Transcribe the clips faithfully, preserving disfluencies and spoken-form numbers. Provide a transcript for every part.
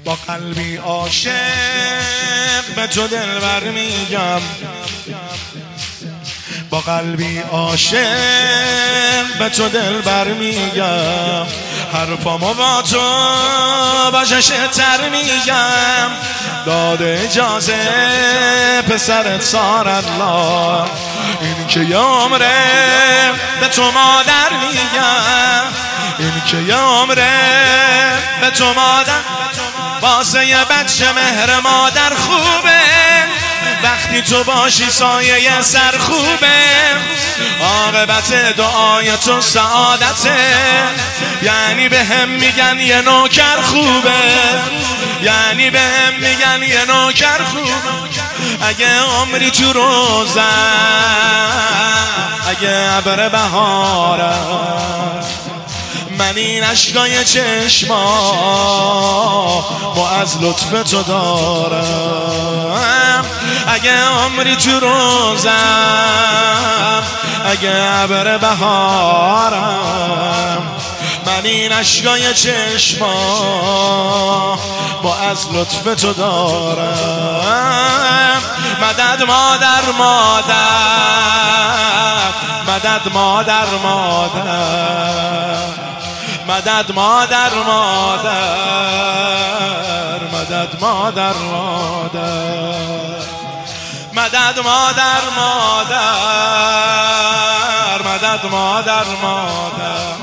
با قلبی عاشق به تو دلبر میگم، با قلبی عاشق به تو دلبر میگم، حرفامو با تو با ششتر میگم، داده اجازه پسرت سار الله، این که یه عمره به تو مادر میگم، این که یه عمره به تو مادر، واسه یه بچه مهر مادر خوبه، وقتی تو باشی سایه سر خوبه، عاقبت دعای تو سعادته، یعنی به هم میگن یه نوکر خوبه، یعنی به هم میگن یه نوکر خوبه. اگه عمری تو روزم، اگه ابر بهاره، من این اشکای چشما با از لطف تو دارم، اگه عمری تو روزم، اگه ابر بهارم، من این اشکای چشما با از لطف تو دارم. مدد مادر مادر، مدد مادر مادر، مدد مادر مادر، مدد مادر مادر، مدد مادر مادر، مدد مادر مادر.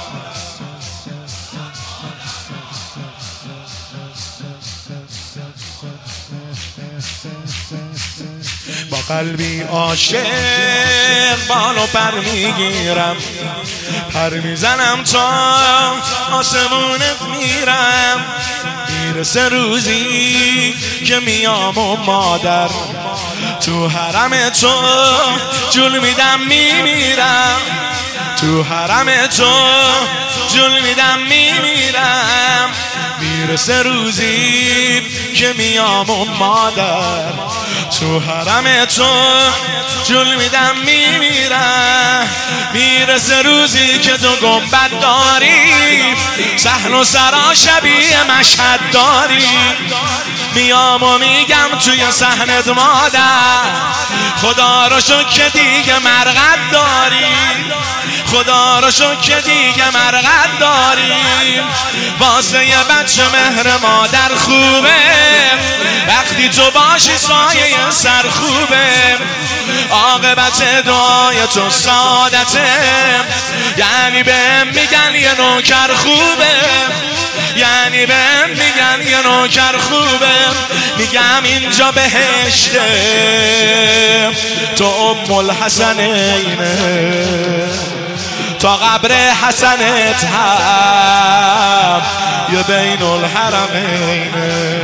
با قلبی عاشق بالو پر میگیرم، پر میزنم تا آسمونت میرم، میرسه روزی که میام و مادر تو حرم تو جول میدم میمیرم، تو حرم تو جول میدم میمیرم، میرسه روزی که میام و مادر تو حرم تو جول میدم میمیرم، میرسه روزی که تو گنبد داری، صحن و سرا شبیه مشهد داری، میام و میگم توی صحنت مادر خدا رو شکر که دیگه مرقد داری، خدا رو شکر که دیگه مرقد داری، واسه یه بچه مهر مادر خوبه، وقتی تو باشی سایه سر خوبه، عاقبت دعای تو سعادته، یعنی بهم میگن یه نوکر خوبه، یعنی بهم میگن یه نوکر خوبه، میگم اینجا بهشته تو ام الحسنینه، تا قبر حسنت هم یه بین الحرمینه،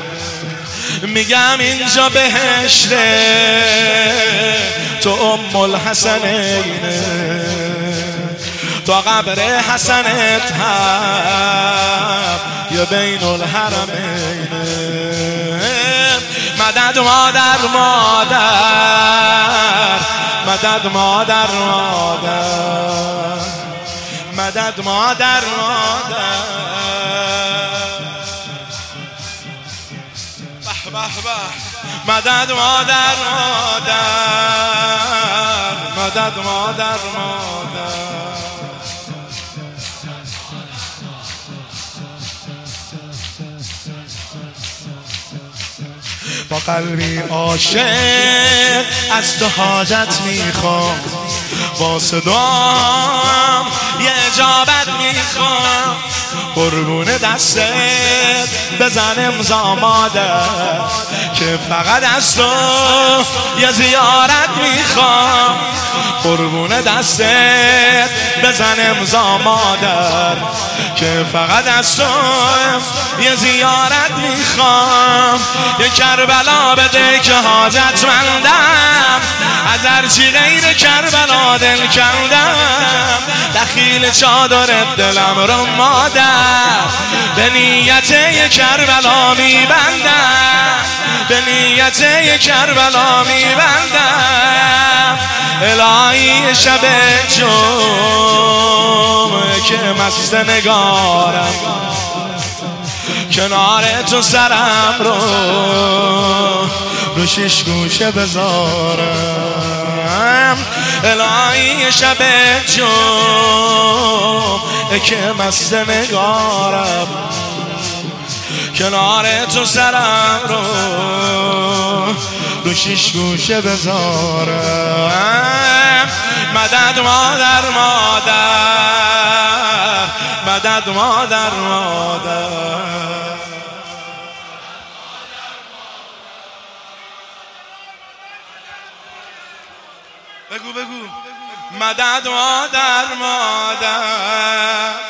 میگم اینجا بهشته تو ام الحسنینه، تا قبر حسنت هم یه بین الحرمینه. مدد مادر مادر، مدد مادر مادر، مدد مادر مادر، به به به، مدد مادر مادر، مدد مادر مادر. با قلبی عاشق از تو حاجت میخوام، با صدام یه اجابت میخوام، قربون دستت بزن امضا مادر که فقط از تو یه زیارت میخوام، قربون دستت بزن امضا مادر که فقط از تو یه زیارت میخوام، یه کربلا بده که حاجت مندم، از هرچی غیر کربلا دل کندم، دخیل چادرت دلم رو مادر، به نیت یه کربلا میبندم، به نیت یه کربلا میبندم، الهی شب جمعه که مست نگارم، کنار تو سرم رو رو شش گوشه بذارم الهی شب جمعه که مست نگارم کنار تو سرم رو رو شش گوشه بذارم مدد مادر مادر مدد مادر مادر بگو بگو مدد مادر مادر